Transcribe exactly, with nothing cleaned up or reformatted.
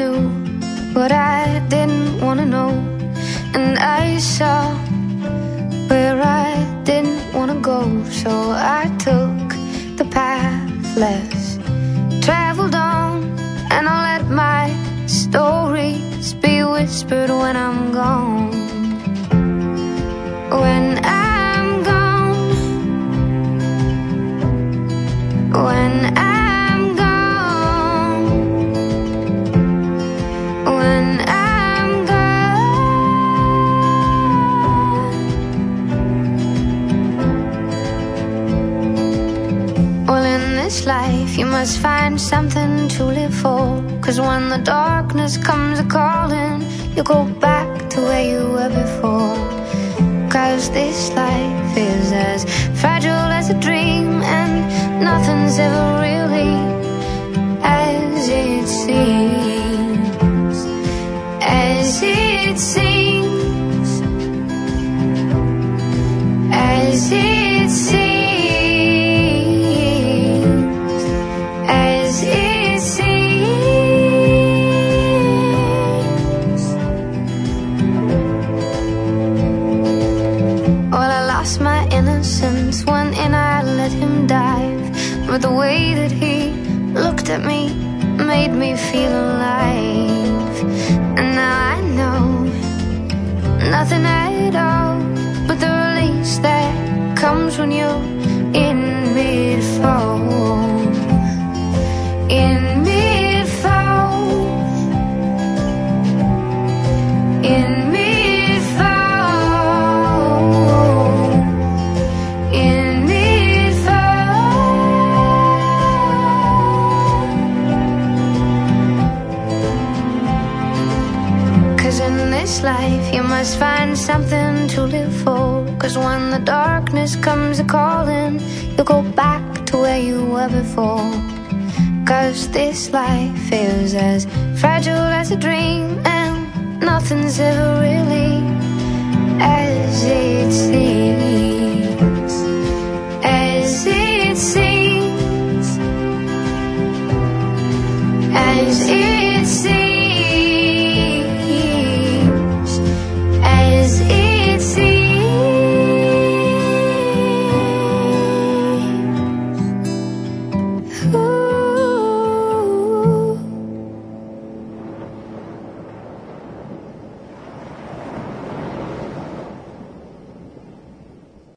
knew what I didn't want to know, and I saw where I didn't want to go. So I took the path less traveled on, and I'll let my stories be whispered when I'm gone. When I'm gone, when I'm gone, when I'm gone. Well, in this life you must find something to live for, 'cause when the darkness comes a-calling, you go back to where you were before. 'Cause this life is as fragile as a dream, and nothing's ever really as it seems. As it seems. As it seems. As it seems. Well, I lost my innocence when in I let him dive, but the way that he looked at me made me feel alive. And now I know nothing at all but the release that comes when you're in mid-fall. In mid-fall. In mid-fall. In mid-fall. 'Cause in this life you must find something to live for, 'cause when the darkness comes a-calling, you go back to where you were before. 'Cause this life is as fragile as a dream, and nothing's ever real